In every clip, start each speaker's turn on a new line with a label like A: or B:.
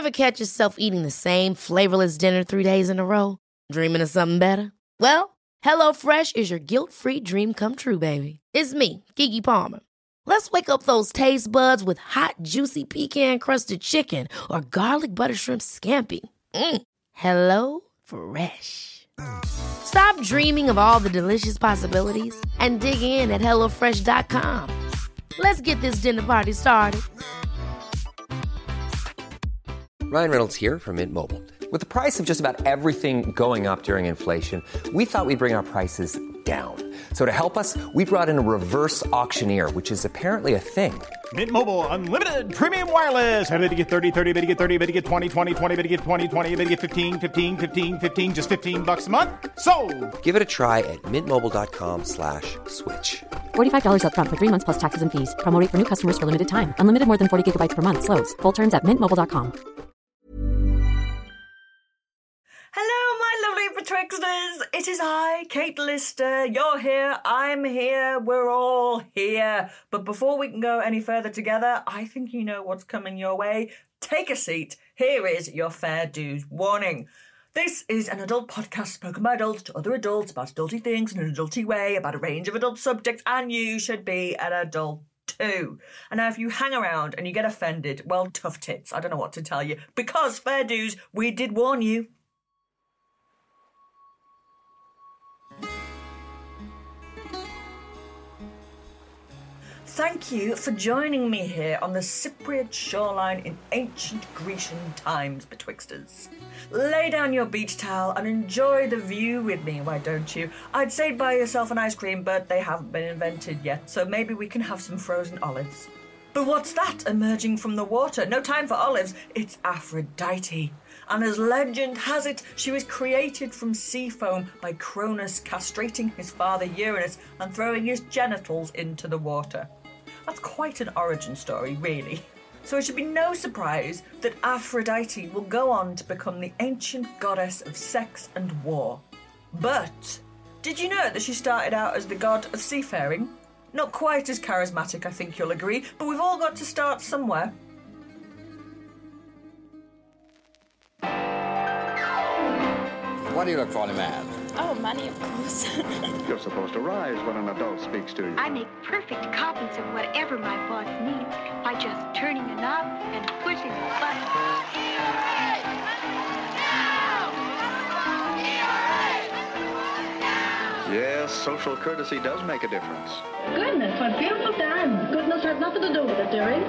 A: Ever catch yourself eating the same flavorless dinner 3 days in a row? Dreaming of something better? Well, HelloFresh is your guilt-free dream come true, baby. It's me, Keke Palmer. Let's wake up those taste buds with hot, juicy pecan-crusted chicken or garlic butter shrimp scampi. Hello Fresh. Stop dreaming of all the delicious possibilities and dig in at HelloFresh.com. Let's get this dinner party started.
B: Ryan Reynolds here from Mint Mobile. With the price of just about everything going up during inflation, we thought we'd bring our prices down. So to help us, we brought in a reverse auctioneer, which is apparently a thing.
C: Mint Mobile Unlimited Premium Wireless. How to get 30, 30, bit to get 30, bit to get 20, 20, 20, bit to get 20, 20, bit to get 15, 15, 15, 15, just $15 a month? Sold!
B: Give it a try at mintmobile.com/switch.
D: $45 up front for 3 months plus taxes and fees. Promo rate for new customers for limited time. Unlimited more than 40 gigabytes per month. Slows full terms at mintmobile.com.
E: Hello, my lovely Betwixters. It is I, Kate Lister. You're here, I'm here, we're all here. But before we can go any further together, I think you know what's coming your way. Take a seat. Here is your fair dues warning. This is an adult podcast spoken by adults to other adults about adulty things in an adulty way, about a range of adult subjects, and you should be an adult too. And now if you hang around and you get offended, well, tough tits. I don't know what to tell you. Because, fair dues, we did warn you. Thank you for joining me here on the Cypriot shoreline in ancient Grecian times, Betwixters. Lay down your beach towel and enjoy the view with me, why don't you? I'd say buy yourself an ice cream, but they haven't been invented yet, so maybe we can have some frozen olives. But what's that emerging from the water? No time for olives, it's Aphrodite. And as legend has it, she was created from sea foam by Cronus castrating his father Uranus and throwing his genitals into the water. That's quite an origin story, really. So it should be no surprise that Aphrodite will go on to become the ancient goddess of sex and war. But did you know that she started out as the god of seafaring? Not quite as charismatic, I think you'll agree, but we've all got to start somewhere.
F: What do you look for in a man?
G: Oh, money, of course.
H: You're supposed to rise when an adult speaks to you.
I: I make perfect copies of whatever my boss needs by just turning a knob and pushing a button.
H: Yes, social courtesy does make a difference.
J: Goodness, what beautiful time. Goodness has nothing to do with it, dearie.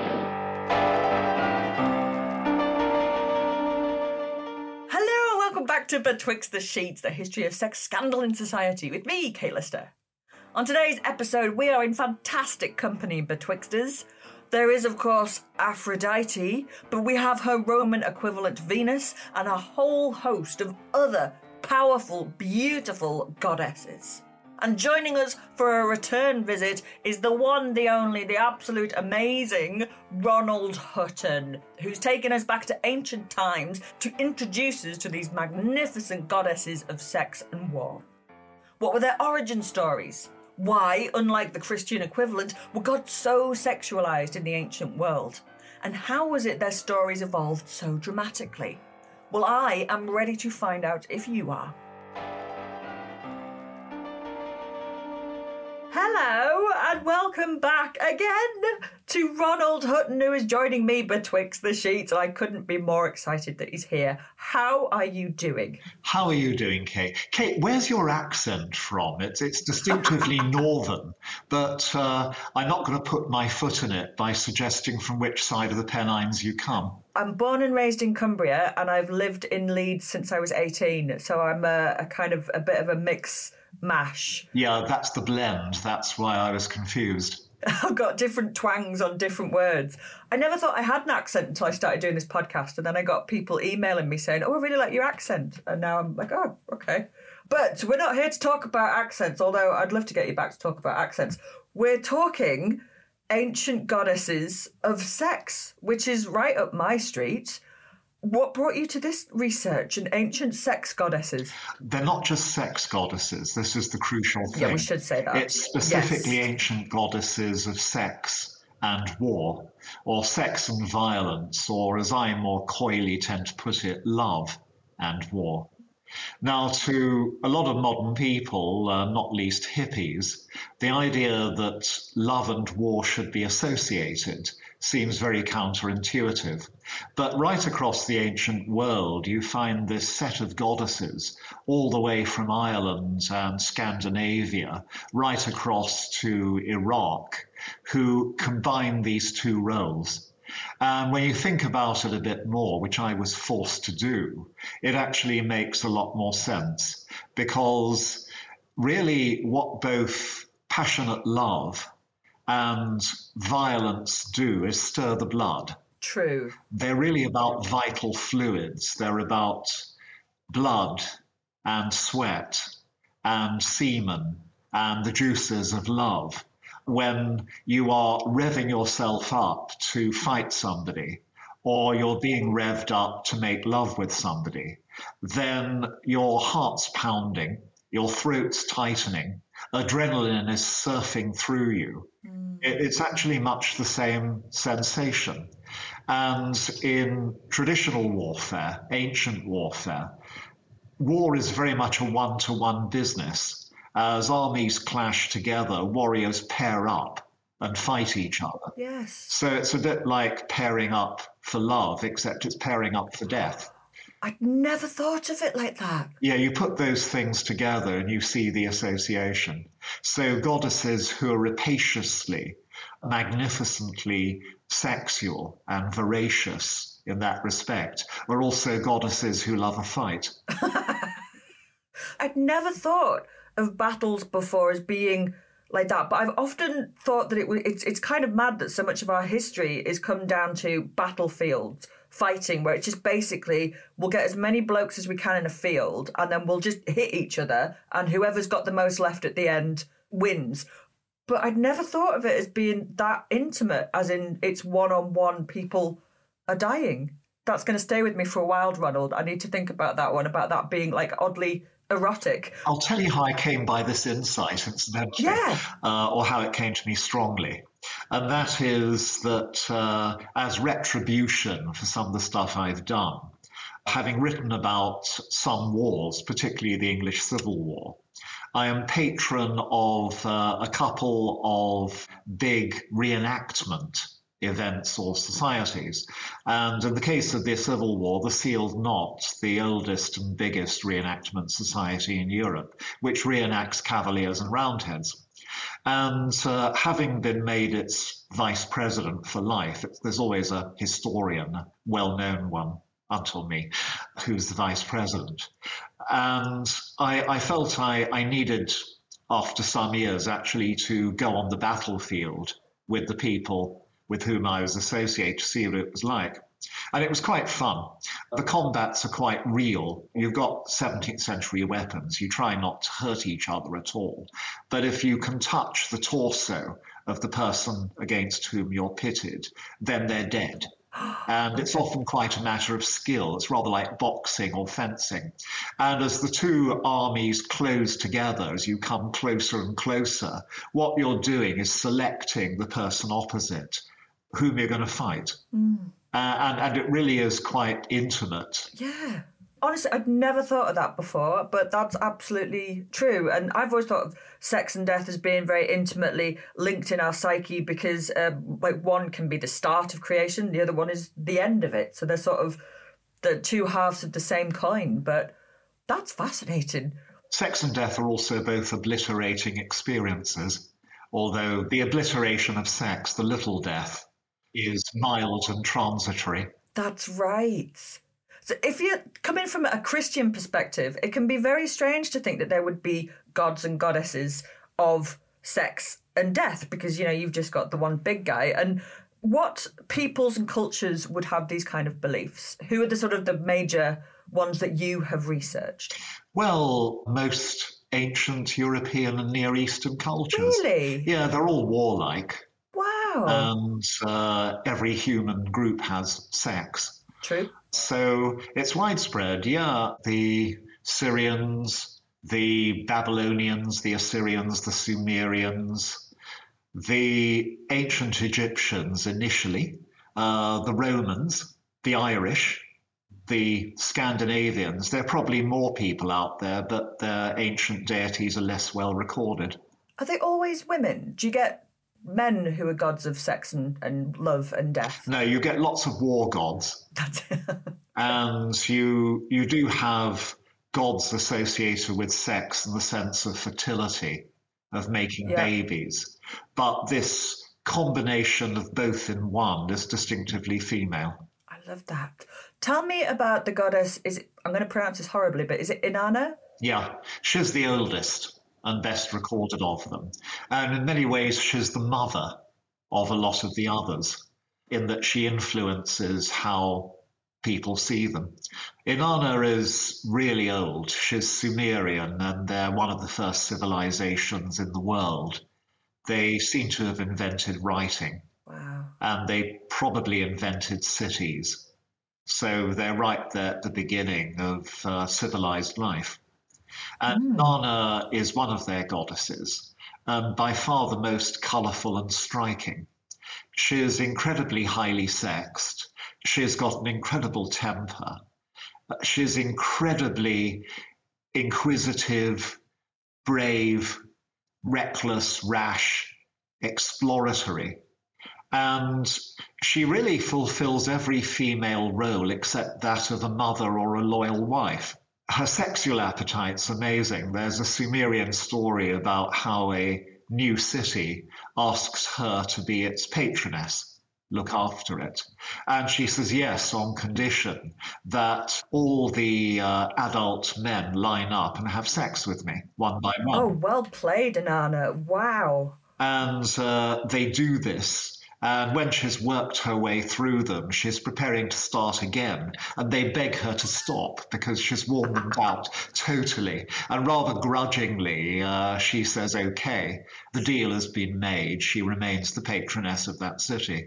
E: Welcome back to Betwixt the Sheets, the history of sex scandal in society, with me, Kate Lister. On today's episode, we are in fantastic company, Betwixters. There is, of course, Aphrodite, but we have her Roman equivalent Venus and a whole host of other powerful, beautiful goddesses. And joining us for a return visit is the one, the only, the absolute amazing Ronald Hutton, who's taken us back to ancient times to introduce us to these magnificent goddesses of sex and war. What were their origin stories? Why, unlike the Christian equivalent, were gods so sexualized in the ancient world? And how was it their stories evolved so dramatically? Well, I am ready to find out if you are. Hello and welcome back again to Ronald Hutton, who is joining me betwixt the sheets. I couldn't be more excited that he's here. How are you doing?
K: How are you doing, Kate? Kate, where's your accent from? It's distinctively northern, but I'm not going to put my foot in it by suggesting from which side of the Pennines you come.
E: I'm born and raised in Cumbria, and I've lived in Leeds since I was 18, so I'm a kind of a bit of a mix mash.
K: Yeah, that's the blend. That's why I was confused.
E: I've got different twangs on different words. I never thought I had an accent until I started doing this podcast, and then I got people emailing me saying, oh, I really like your accent. And now I'm like, oh, okay. But we're not here to talk about accents, although I'd love to get you back to talk about accents. We're talking ancient goddesses of sex, which is right up my street. What brought you to this research in ancient sex goddesses?
K: They're not just sex goddesses. This is the crucial thing.
E: Yeah, we should say that.
K: It's specifically ancient goddesses of sex and war, or sex and violence, or as I more coyly tend to put it, love and war. Now, to a lot of modern people, not least hippies, the idea that love and war should be associated seems very counterintuitive. But right across the ancient world, you find this set of goddesses, all the way from Ireland and Scandinavia, right across to Iraq, who combine these two roles. And when you think about it a bit more, which I was forced to do, it actually makes a lot more sense, because really what both passionate love and violence do is stir the blood.
E: True.
K: They're really about vital fluids. They're about blood and sweat and semen and the juices of love. When you are revving yourself up to fight somebody, or you're being revved up to make love with somebody, then your heart's pounding, your throat's tightening, adrenaline is surfing through you. It's actually much the same sensation. And in traditional warfare, ancient warfare, war is very much a one-to-one business. As armies clash together, warriors pair up and fight each other.
E: Yes.
K: So it's a bit like pairing up for love, except it's pairing up for death.
E: I'd never thought of it like that.
K: Yeah, you put those things together and you see the association. So goddesses who are rapaciously, magnificently sexual and voracious in that respect are also goddesses who love a fight.
E: I'd never thought of battles before as being like that, but I've often thought that it's kind of mad that so much of our history is come down to battlefields, fighting, where it's just basically we'll get as many blokes as we can in a field and then we'll just hit each other and whoever's got the most left at the end wins. But I'd never thought of it as being that intimate, as in it's one-on-one, people are dying. That's going to stay with me for a while, Ronald. I need to think about that one, about that being like oddly erotic.
K: I'll tell you how I came by this insight, incidentally, or how it came to me strongly. And that is that as retribution for some of the stuff I've done, having written about some wars, particularly the English Civil War, I am patron of a couple of big reenactment events or societies. And in the case of the Civil War, the Sealed Knot, the oldest and biggest reenactment society in Europe, which reenacts Cavaliers and Roundheads. And having been made its vice president for life, there's always a historian, a well-known one until me, who's the vice president. And I felt I needed, after some years, actually to go on the battlefield with the people with whom I was associated to see what it was like. And it was quite fun. The combats are quite real. You've got 17th century weapons. You try not to hurt each other at all. But if you can touch the torso of the person against whom you're pitted, then they're dead. And it's often quite a matter of skill. It's rather like boxing or fencing. And as the two armies close together, as you come closer and closer, what you're doing is selecting the person opposite whom you're going to fight. And it really is quite intimate.
E: Yeah. Honestly, I'd never thought of that before, but that's absolutely true. And I've always thought of sex and death as being very intimately linked in our psyche because like one can be the start of creation, the other one is the end of it. So they're sort of the two halves of the same coin. But that's fascinating.
K: Sex and death are also both obliterating experiences, although the obliteration of sex, the little death, is mild and transitory.
E: That's right. So if you're coming from a Christian perspective, it can be very strange to think that there would be gods and goddesses of sex and death because, you know, you've just got the one big guy. And what peoples and cultures would have these kind of beliefs? Who are the sort of the major ones that you have researched?
K: Well, most ancient European and Near Eastern cultures.
E: Really?
K: Yeah, they're all warlike.
E: Wow.
K: And every human group has sex.
E: True.
K: So it's widespread. Yeah, the Syrians, the Babylonians, the Assyrians, the Sumerians, The ancient Egyptians initially, the Romans, the Irish, the Scandinavians, there are probably more people out there, but their ancient deities are less well recorded.
E: Are they always women? Do you get men who are gods of sex and love and death?
K: No, you get lots of war gods. And you do have gods associated with sex in the sense of fertility, of making babies. But this combination of both in one is distinctively female.
E: I love that. Tell me about the goddess. I'm going to pronounce this horribly, but is it Inanna?
K: Yeah, she's the oldest and best recorded of them. And in many ways, she's the mother of a lot of the others, in that she influences how people see them. Inanna is really old. She's Sumerian, and they're one of the first civilizations in the world. They seem to have invented writing.
E: Wow.
K: And they probably invented cities. So they're right there at the beginning of civilized life. And Inanna is one of their goddesses, and by far the most colourful and striking. She is incredibly highly sexed. She's got an incredible temper. She's incredibly inquisitive, brave, reckless, rash, exploratory. And she really fulfills every female role except that of a mother or a loyal wife. Her sexual appetite's amazing. There's a Sumerian story about how a new city asks her to be its patroness, look after it. And she says yes on condition that all the adult men line up and have sex with me, one by one.
E: Oh, well played, Inanna. Wow.
K: And they do this. And when she's worked her way through them, she's preparing to start again. And they beg her to stop because she's worn them out totally. And rather grudgingly, she says, okay, the deal has been made. She remains the patroness of that city.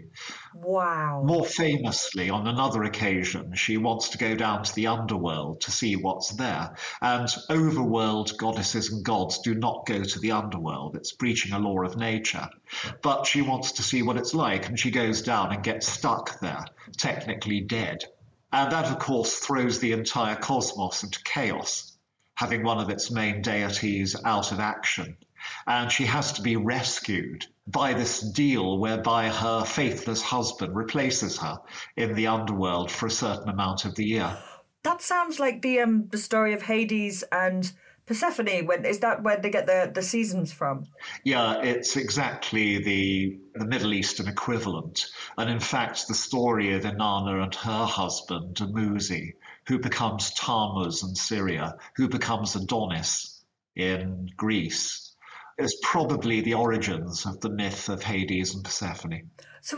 E: Wow.
K: More famously, on another occasion, she wants to go down to the underworld to see what's there. And overworld goddesses and gods do not go to the underworld. It's breaching a law of nature. But she wants to see what it's like, and she goes down and gets stuck there, technically dead. And that, of course, throws the entire cosmos into chaos, having one of its main deities out of action. And she has to be rescued by this deal whereby her faithless husband replaces her in the underworld for a certain amount of the year.
E: That sounds like the story of Hades and Persephone. Is that where they get the seasons from?
K: Yeah, it's exactly the Middle Eastern equivalent. And in fact, the story of Inanna and her husband, Dumuzi, who becomes Tammuz in Syria, who becomes Adonis in Greece, is probably the origins of the myth of Hades and Persephone.
E: So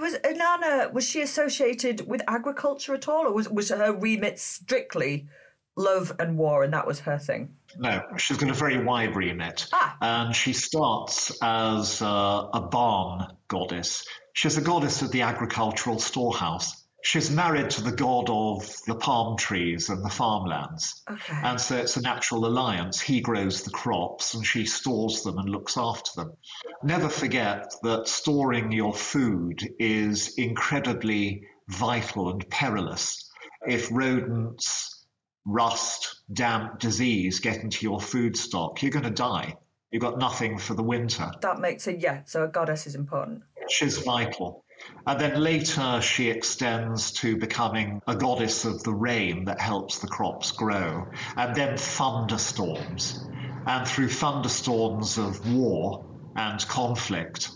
E: was she associated with agriculture at all, or was her remit strictly love and war, and that was her thing?
K: No, she's got a very wide remit. And she starts as a barn goddess. She's a goddess of the agricultural storehouse. She's married to the god of the palm trees and the farmlands.
E: Okay.
K: And so it's a natural alliance. He grows the crops and she stores them and looks after them. Never forget that storing your food is incredibly vital and perilous. If rodents, rust, damp, disease get into your food stock, you're going to die. You've got nothing for the winter.
E: That makes it, so a goddess is important.
K: She's vital. And then later she extends to becoming a goddess of the rain that helps the crops grow, and then thunderstorms. And through thunderstorms of war and conflict,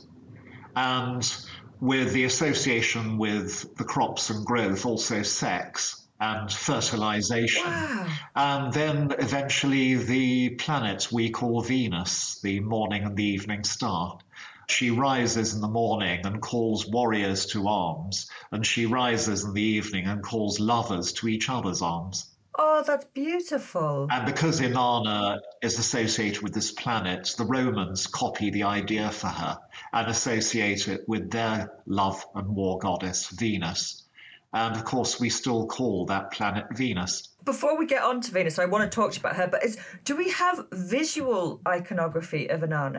K: and with the association with the crops and growth, also sex and fertilization.
E: Wow.
K: And then eventually the planet we call Venus, the morning and the evening star. She rises in the morning and calls warriors to arms, and she rises in the evening and calls lovers to each other's arms.
E: Oh, that's beautiful.
K: And because Inanna is associated with this planet, the Romans copy the idea for her and associate it with their love and war goddess, Venus. And of course, we still call that planet Venus.
E: Before we get on to Venus, I want to talk to you about her, but do we have visual iconography of Inanna?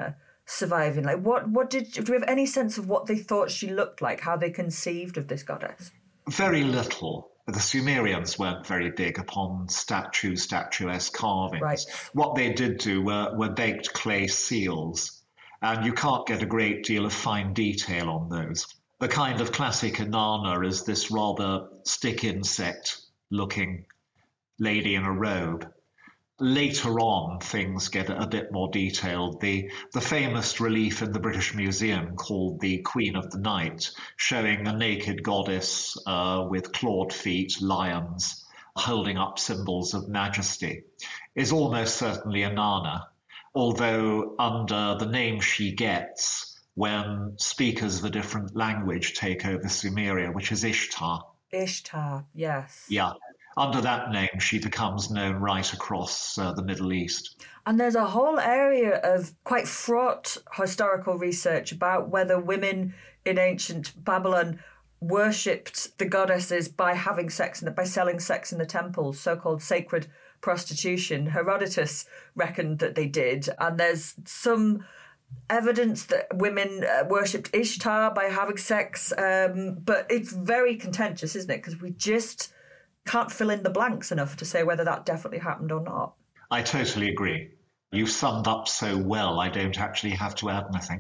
E: surviving? Like, do we have any sense of what they thought she looked like, how they conceived of this goddess?
K: Very little. The Sumerians weren't very big upon statuesque carvings.
E: Right.
K: What they did do were baked clay seals, and you can't get a great deal of fine detail on those. The kind of classic Inanna is this rather stick insect-looking lady in a robe. Later on, things get a bit more detailed. The famous relief in the British Museum called the Queen of the Night, showing a naked goddess with clawed feet, lions, holding up symbols of majesty, is almost certainly Inanna, although under the name she gets when speakers of a different language take over Sumeria, which is Ishtar.
E: Ishtar, yes.
K: Yeah. Under that name, she becomes known right across the Middle East.
E: And there's a whole area of quite fraught historical research about whether women in ancient Babylon worshipped the goddesses by having sex, by selling sex in the temples, so-called sacred prostitution. Herodotus reckoned that they did. And there's some evidence that women worshipped Ishtar by having sex. But it's very contentious, isn't it? Because we just can't fill in the blanks enough to say whether that definitely happened or not.
K: I totally agree. You've summed up so well, I don't actually have to add anything.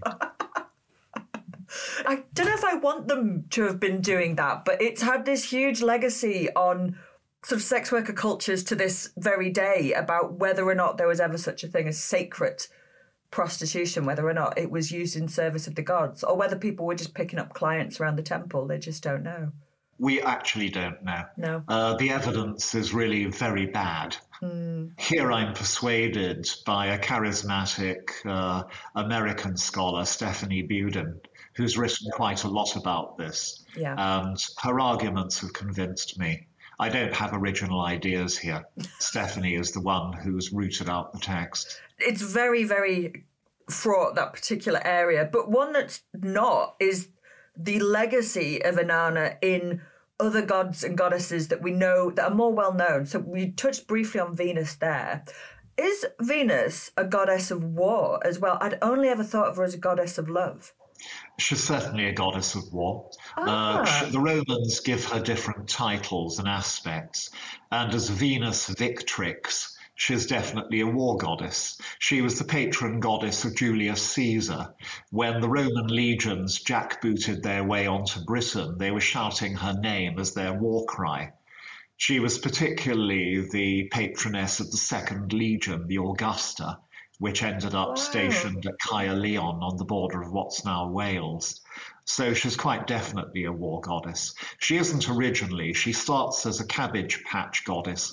E: I don't know if I want them to have been doing that, but it's had this huge legacy on sort of sex worker cultures to this very day about whether or not there was ever such a thing as sacred prostitution, whether or not it was used in service of the gods, or whether people were just picking up clients around the temple. They just don't know.
K: We actually don't know.
E: No.
K: The evidence is really very bad. Here I'm persuaded by a charismatic American scholar, Stephanie Budin, who's written quite a lot about this.
E: Yeah.
K: And her arguments have convinced me. I don't have original ideas here. Stephanie is the one who's rooted out the text.
E: It's very, very fraught, that particular area. But one that's not is the legacy of Inanna in other gods and goddesses that we know that are more well known. So we touched briefly on Venus there. Is Venus a goddess of war as well? I'd only ever thought of her as a goddess of love.
K: She's certainly a goddess of war. The Romans give her different titles and aspects, and as Venus Victrix, she's definitely a war goddess. She was the patron goddess of Julius Caesar. When the Roman legions jackbooted their way onto Britain, they were shouting her name as their war cry. She was particularly the patroness of the Second Legion, the Augusta, which ended up stationed at Caerleon on the border of what's now Wales. So she's quite definitely a war goddess. She isn't originally. She starts as a cabbage patch goddess.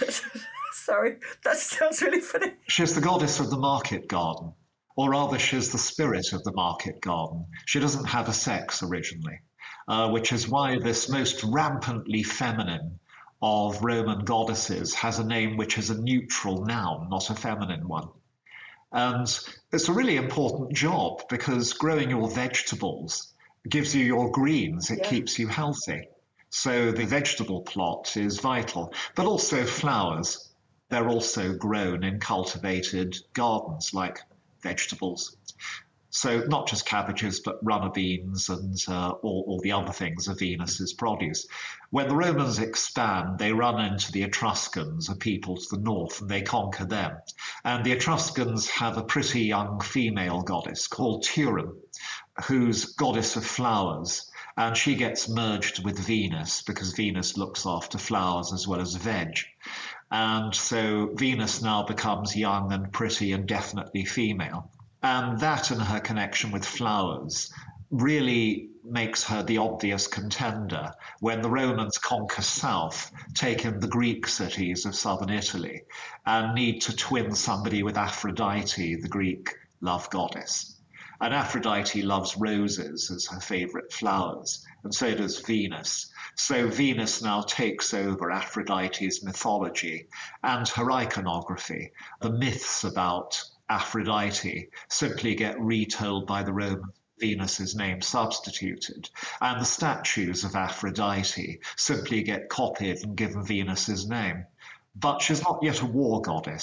E: Sorry, that sounds really funny.
K: She's the goddess of the market garden, or rather she's the spirit of the market garden. She doesn't have a sex originally, which is why this most rampantly feminine of Roman goddesses has a name which is a neutral noun, not a feminine one. And it's a really important job because growing your vegetables gives you your greens. It keeps you healthy. So the vegetable plot is vital, but also flowers. They're also grown in cultivated gardens like vegetables. So not just cabbages, but runner beans and all the other things of Venus's produce. When the Romans expand, they run into the Etruscans, a people to the north, and they conquer them. And the Etruscans have a pretty young female goddess called Turin, who's goddess of flowers. And she gets merged with Venus because Venus looks after flowers as well as veg. And so Venus now becomes young and pretty and definitely female. And that and her connection with flowers really makes her the obvious contender when the Romans conquer south, take in the Greek cities of southern Italy, and need to twin somebody with Aphrodite, the Greek love goddess. And Aphrodite loves roses as her favorite flowers, and so does Venus. So Venus now takes over Aphrodite's mythology and her iconography. The myths about Aphrodite simply get retold by the Romans, Venus's name substituted, and the statues of Aphrodite simply get copied and given Venus's name. But she's not yet a war goddess.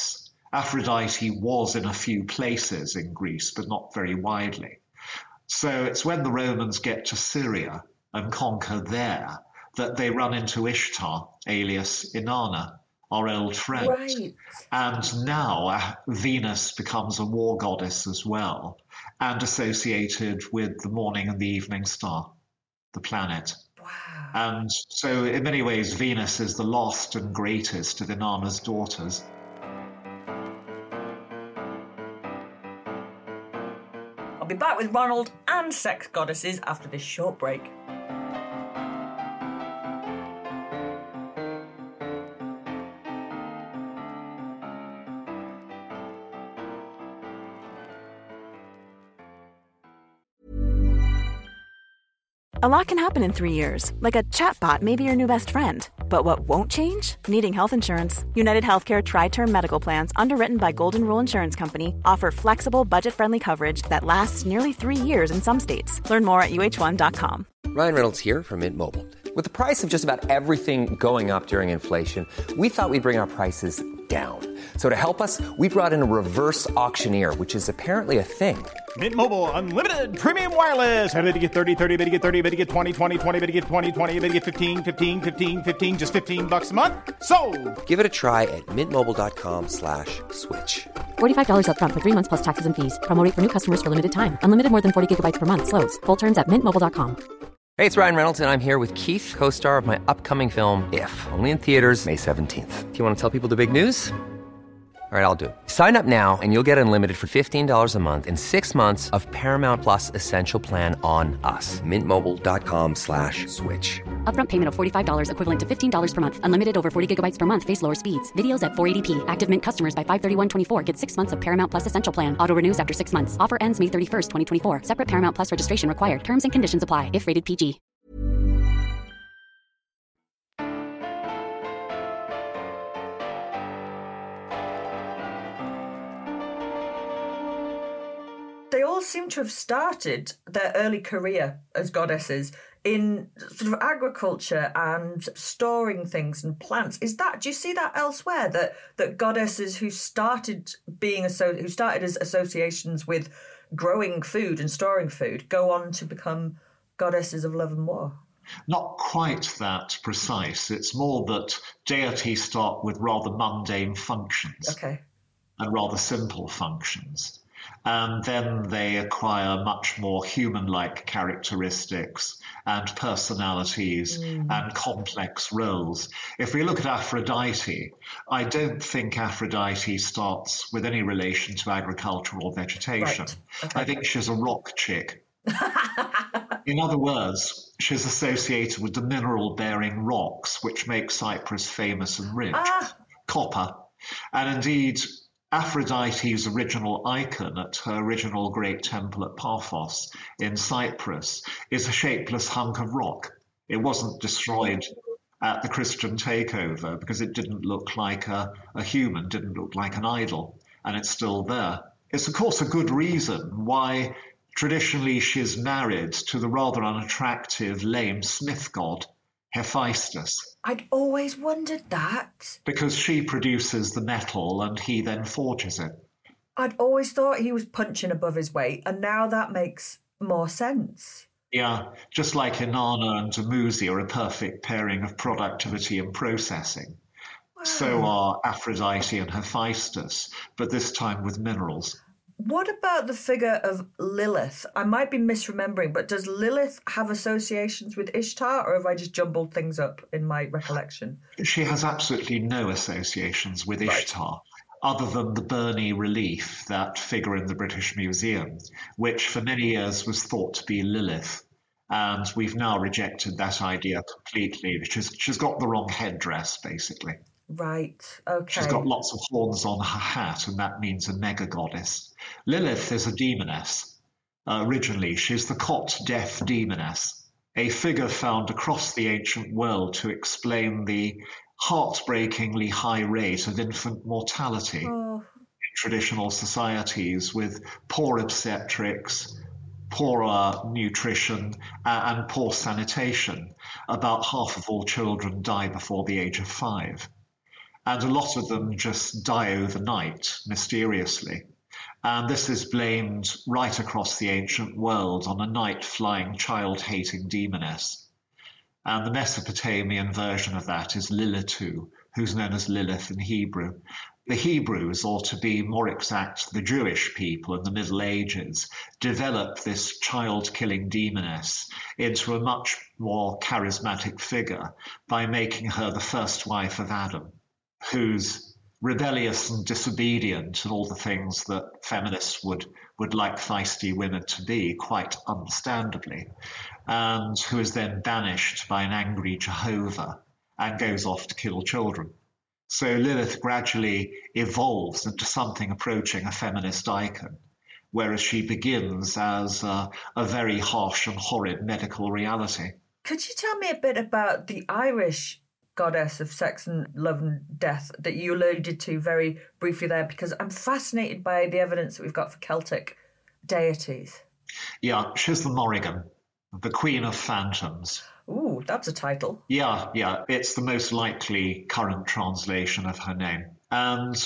K: Aphrodite was in a few places in Greece, but not very widely. So it's when the Romans get to Syria and conquer there that they run into Ishtar, alias Inanna, our old friend.
E: Right.
K: And now Venus becomes a war goddess as well, and associated with the morning and the evening star, the planet.
E: Wow.
K: And so in many ways, Venus is the last and greatest of Inanna's daughters.
E: I'll be back with Ronald and sex goddesses after this short break.
G: A lot can happen in 3 years, like a chatbot may be your new best friend. But what won't change? Needing health insurance. United Healthcare Tri-Term Medical Plans, underwritten by Golden Rule Insurance Company, offer flexible, budget-friendly coverage that lasts nearly 3 years in some states. Learn more at uh1.com.
B: Ryan Reynolds here from Mint Mobile. With the price of just about everything going up during inflation, we thought we'd bring our prices down. So to help us, we brought in a reverse auctioneer, which is apparently a thing.
C: Mint Mobile Unlimited Premium Wireless. How to get 30, 30, bit to get 30, bit to get 20, 20, 20, bit to get 20, 20, bit to get 15, 15, 15, 15, just $15 a month? Sold!
B: Give it a try at mintmobile.com/switch.
D: $45 up front for 3 months plus taxes and fees. Promo rate for new customers for limited time. Unlimited more than 40 gigabytes per month. Slows full terms at mintmobile.com.
B: Hey, it's Ryan Reynolds, and I'm here with Keith, co-star of my upcoming film, If, only in theaters May 17th. Do you want to tell people the big news? All right, I'll do it. Sign up now and you'll get unlimited for $15 a month and 6 months of Paramount Plus Essential Plan on us. mintmobile.com/switch.
D: Upfront payment of $45 equivalent to $15 per month. Unlimited over 40 gigabytes per month. Face lower speeds. Videos at 480p. Active Mint customers by 531.24 get 6 months of Paramount Plus Essential Plan. Auto renews after 6 months. Offer ends May 31st, 2024. Separate Paramount Plus registration required. Terms and conditions apply if rated PG.
E: They all seem to have started their early career as goddesses in sort of agriculture and storing things and plants. Do you see that elsewhere? That goddesses who started as associations with growing food and storing food go on to become goddesses of love and war?
K: Not quite that precise. It's more that deities start with rather mundane functions.
E: Okay.
K: And rather simple functions. And then they acquire much more human-like characteristics and personalities and complex roles. If we look at Aphrodite, I don't think Aphrodite starts with any relation to agriculture or vegetation.
E: Right. Okay.
K: I think she's a rock chick. In other words, she's associated with the mineral-bearing rocks, which make Cyprus famous and rich. Copper. And indeed, Aphrodite's original icon at her original great temple at Paphos in Cyprus is a shapeless hunk of rock. It wasn't destroyed at the Christian takeover because it didn't look like a human, didn't look like an idol, and it's still there. It's, of course, a good reason why traditionally she's married to the rather unattractive, lame smith god, Hephaestus.
E: I'd always wondered that.
K: Because she produces the metal and he then forges it.
E: I'd always thought he was punching above his weight, and now that makes more sense.
K: Yeah, just like Inanna and Dumuzi are a perfect pairing of productivity and processing. Wow. So are Aphrodite and Hephaestus, but this time with minerals.
E: What about the figure of Lilith? I might be misremembering, but does Lilith have associations with Ishtar, or have I just jumbled things up in my recollection?
K: She has absolutely no associations with Ishtar, other than the Burney relief, that figure in the British Museum, which for many years was thought to be Lilith. And we've now rejected that idea completely. She's got the wrong headdress, basically.
E: Right, okay.
K: She's got lots of horns on her hat, and that means a mega goddess. Lilith is a demoness. Originally, she's the Cot death demoness, a figure found across the ancient world to explain the heartbreakingly high rate of infant mortality in traditional societies with poor obstetrics, poorer nutrition, and poor sanitation. About half of all children die before the age of 5. And a lot of them just die overnight, mysteriously. And this is blamed right across the ancient world on a night-flying, child-hating demoness. And the Mesopotamian version of that is Lilitu, who's known as Lilith in Hebrew. The Hebrews, or to be more exact, the Jewish people in the Middle Ages, developed this child-killing demoness into a much more charismatic figure by making her the first wife of Adam, who's rebellious and disobedient and all the things that feminists would like feisty women to be, quite understandably, and who is then banished by an angry Jehovah and goes off to kill children. So Lilith gradually evolves into something approaching a feminist icon, whereas she begins as a very harsh and horrid medical reality.
E: Could you tell me a bit about the Irish goddess of sex and love and death that you alluded to very briefly there? Because I'm fascinated by the evidence that we've got for Celtic deities.
K: Yeah, she's the Morrigan, the Queen of Phantoms.
E: Ooh, that's a title.
K: Yeah, it's the most likely current translation of her name. And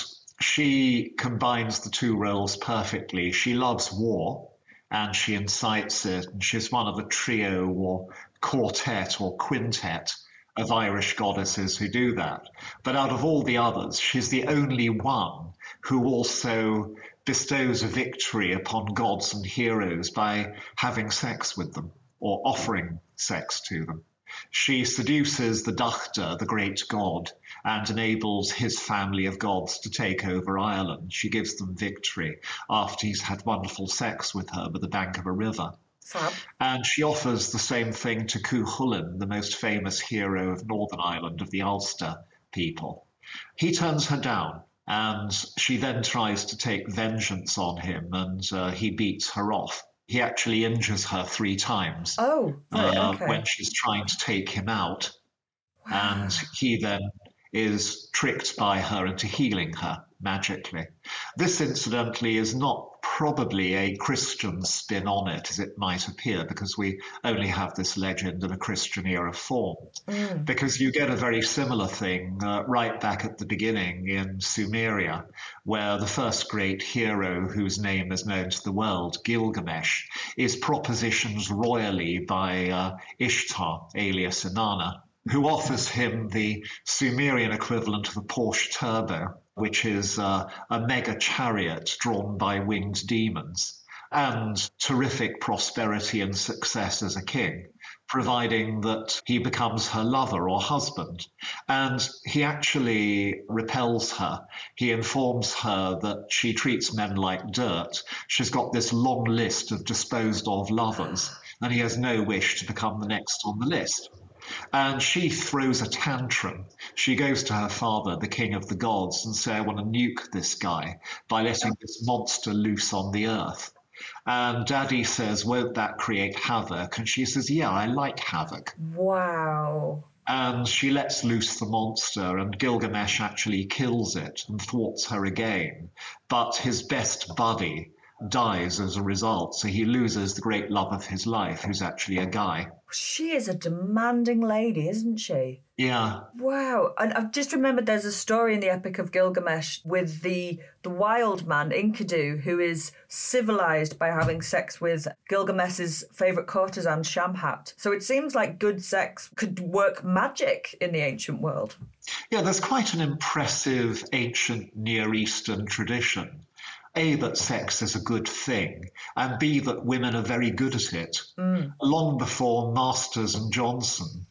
K: she combines the two roles perfectly. She loves war and she incites it. And she's one of a trio or quartet or quintet of Irish goddesses who do that. But out of all the others, she's the only one who also bestows a victory upon gods and heroes by having sex with them, or offering sex to them. She seduces the Dachta, the great god, and enables his family of gods to take over Ireland. She gives them victory after he's had wonderful sex with her by the bank of a river.
E: Fab.
K: And she offers the same thing to Cuchulainn, the most famous hero of Northern Ireland, of the Ulster people. He turns her down, and she then tries to take vengeance on him, and he beats her off. He actually injures her 3 times when she's trying to take him out. Wow. And he then is tricked by her into healing her magically. This, incidentally, is not probably a Christian spin on it, as it might appear, because we only have this legend in a Christian era form. Because you get a very similar thing right back at the beginning in Sumeria, where the first great hero whose name is known to the world, Gilgamesh, is propositioned royally by Ishtar, alias Inanna, who offers him the Sumerian equivalent of a Porsche Turbo, which is a mega chariot drawn by winged demons, and terrific prosperity and success as a king, providing that he becomes her lover or husband. And he actually repels her. He informs her that she treats men like dirt. She's got this long list of disposed of lovers, and he has no wish to become the next on the list. And she throws a tantrum. She goes to her father, the king of the gods, and says, I want to nuke this guy by letting this monster loose on the earth. And Daddy says, won't that create havoc? And she says, yeah, I like havoc.
E: Wow.
K: And she lets loose the monster, and Gilgamesh actually kills it and thwarts her again. But his best buddy dies as a result, so he loses the great love of his life, who's actually a guy.
E: She is a demanding lady, isn't she?
K: Yeah.
E: Wow. And I've just remembered there's a story in the Epic of Gilgamesh with the wild man, Enkidu, who is civilized by having sex with Gilgamesh's favourite courtesan, Shamhat. So it seems like good sex could work magic in the ancient world.
K: Yeah, there's quite an impressive ancient Near Eastern tradition. A, that sex is a good thing, and B, that women are very good at it. Long before Masters and Johnson,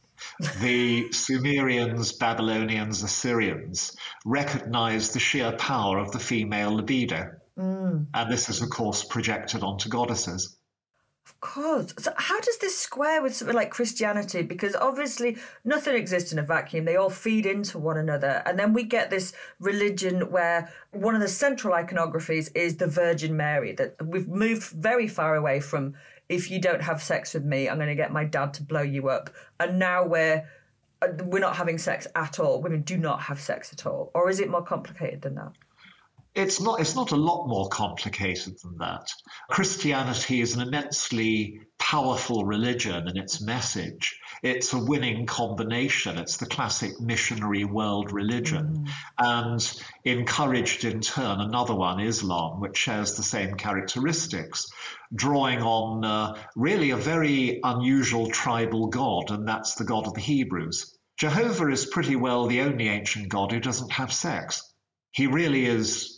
K: the Sumerians, Babylonians, Assyrians recognized the sheer power of the female libido. And this is, of course, projected onto goddesses.
E: Of course. So how does this square with something like Christianity? Because obviously nothing exists in a vacuum. They all feed into one another. And then we get this religion where one of the central iconographies is the Virgin Mary, that we've moved very far away from, if you don't have sex with me, I'm going to get my dad to blow you up. And now we're not having sex at all. Women do not have sex at all. Or is it more complicated than that?
K: It's not a lot more complicated than that. Christianity is an immensely powerful religion in its message. It's a winning combination. It's the classic missionary world religion. And encouraged in turn another one, Islam, which shares the same characteristics, drawing on really a very unusual tribal god, and that's the God of the Hebrews. Jehovah is pretty well the only ancient god who doesn't have sex. He really is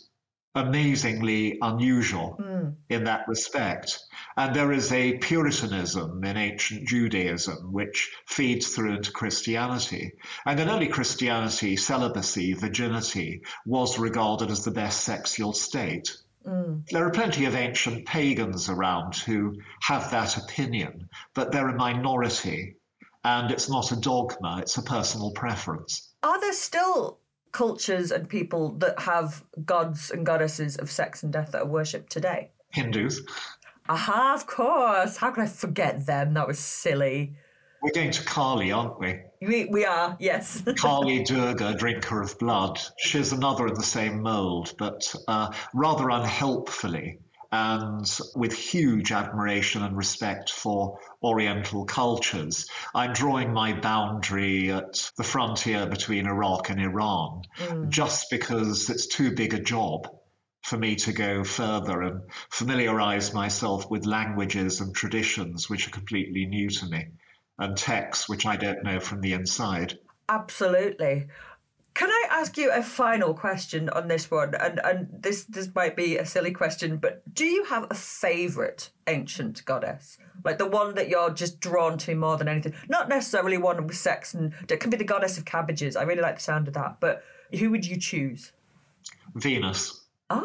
K: amazingly unusual in that respect. And there is a Puritanism in ancient Judaism which feeds through into Christianity. And in early Christianity, celibacy, virginity, was regarded as the best sexual state. There are plenty of ancient pagans around who have that opinion, but they're a minority, and it's not a dogma, it's a personal preference.
E: Are there still cultures and people that have gods and goddesses of sex and death that are worshipped today?
K: Hindus.
E: Aha, of course. How could I forget them? That was silly.
K: We're going to Kali, aren't we?
E: We are, yes.
K: Kali Durga, drinker of blood. She's another in the same mould, but rather unhelpfully, and with huge admiration and respect for Oriental cultures. I'm drawing my boundary at the frontier between Iraq and Iran, just because it's too big a job for me to go further and familiarize myself with languages and traditions which are completely new to me, and texts which I don't know from the inside.
E: Absolutely. Can I ask you a final question on this one? And this might be a silly question, but do you have a favourite ancient goddess? Like the one that you're just drawn to more than anything? Not necessarily one with sex, and it can be the goddess of cabbages. I really like the sound of that. But who would you choose?
K: Venus.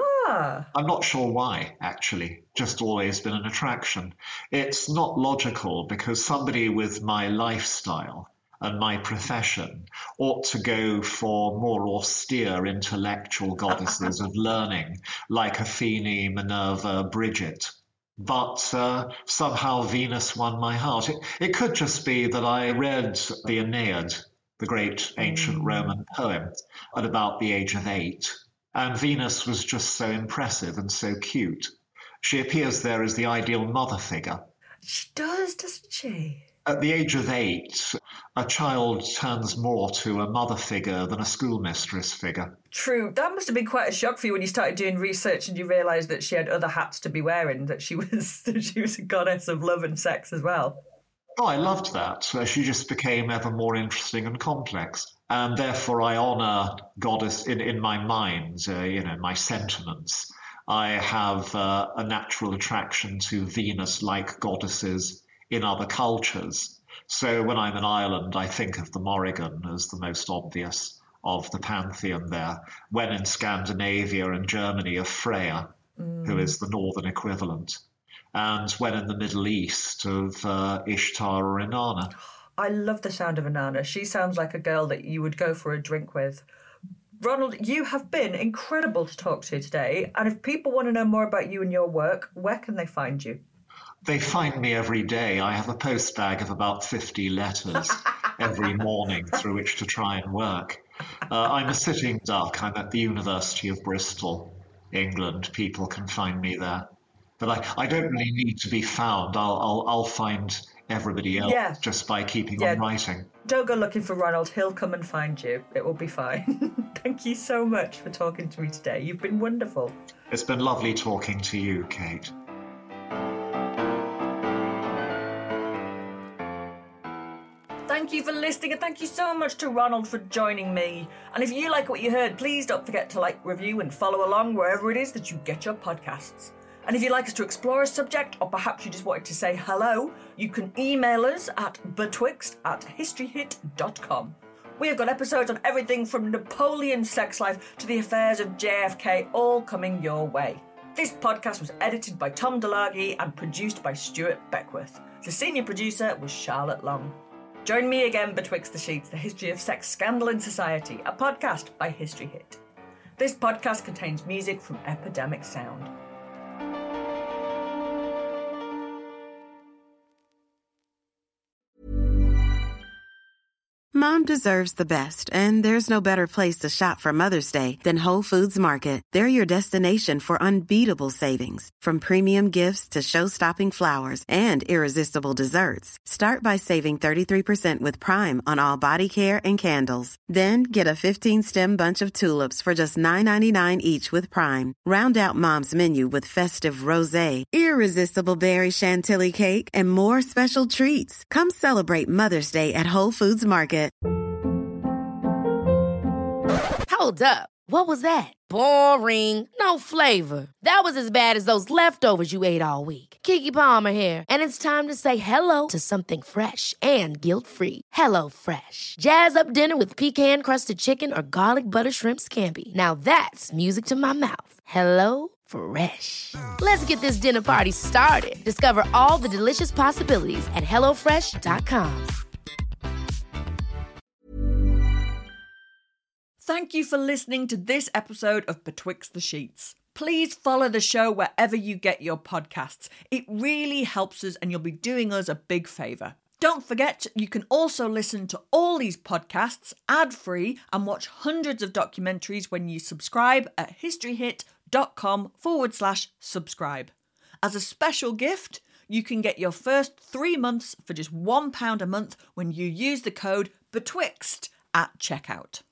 E: Ah.
K: I'm not sure why, actually. Just always been an attraction. It's not logical because somebody with my lifestyle and my profession ought to go for more austere intellectual goddesses of learning, like Athene, Minerva, Bridget. But somehow Venus won my heart. It could just be that I read the Aeneid, the great ancient Roman poem, at about the age of 8. And Venus was just so impressive and so cute. She appears there as the ideal mother figure.
E: She does, doesn't she?
K: At the age of 8, a child turns more to a mother figure than a schoolmistress figure.
E: True. That must have been quite a shock for you when you started doing research and you realised that she had other hats to be wearing, that she was a goddess of love and sex as well.
K: Oh, I loved that. She just became ever more interesting and complex. And therefore I honour goddess in my mind, my sentiments. I have a natural attraction to Venus-like goddesses in other cultures. So when I'm in Ireland, I think of the Morrigan as the most obvious of the pantheon there. When in Scandinavia and Germany, of Freya, who is the northern equivalent. And when in the Middle East, of Ishtar or Inanna.
E: I love the sound of Inanna. She sounds like a girl that you would go for a drink with. Ronald, you have been incredible to talk to today. And if people want to know more about you and your work, where can they find you?
K: They find me every day. I have a post bag of about 50 letters every morning through which to try and work. I'm a sitting duck. I'm at the University of Bristol, England. People can find me there. But I don't really need to be found. I'll find everybody else just by keeping on writing.
E: Don't go looking for Ronald. He'll come and find you. It will be fine. Thank you so much for talking to me today. You've been wonderful.
K: It's been lovely talking to you, Kate.
E: Thank you for listening, and thank you so much to Ronald for joining me. And if you like what you heard, please don't forget to like, review and follow along wherever it is that you get your podcasts. And if you'd like us to explore a subject, or perhaps you just wanted to say hello, you can email us at betwixt@historyhit.com. We have got episodes on everything from Napoleon's sex life to the affairs of JFK, all coming your way. This podcast was edited by Tom DeLargy and produced by Stuart Beckworth. The senior producer was Charlotte Long. Join me again betwixt the sheets, the history of sex, scandal and society, a podcast by History Hit. This podcast contains music from Epidemic Sound.
L: Mom deserves the best, and there's no better place to shop for Mother's Day than Whole Foods Market. They're your destination for unbeatable savings, from premium gifts to show-stopping flowers and irresistible desserts. Start by saving 33% with Prime on all body care and candles. Then get a 15-stem bunch of tulips for just $9.99 each with Prime. Round out Mom's menu with festive rosé, irresistible berry chantilly cake, and more special treats. Come celebrate Mother's Day at Whole Foods Market.
A: Hold up. What was that? Boring. No flavor. That was as bad as those leftovers you ate all week. Keke Palmer here, and it's time to say hello to something fresh and guilt-free. Hello Fresh. Jazz up dinner with pecan-crusted chicken or garlic butter shrimp scampi. Now that's music to my mouth. Hello Fresh. Let's get this dinner party started. Discover all the delicious possibilities at hellofresh.com.
E: Thank you for listening to this episode of Betwixt the Sheets. Please follow the show wherever you get your podcasts. It really helps us and you'll be doing us a big favour. Don't forget, you can also listen to all these podcasts ad-free and watch hundreds of documentaries when you subscribe at historyhit.com/subscribe. As a special gift, you can get your first 3 months for just £1 a month when you use the code BETWIXT at checkout.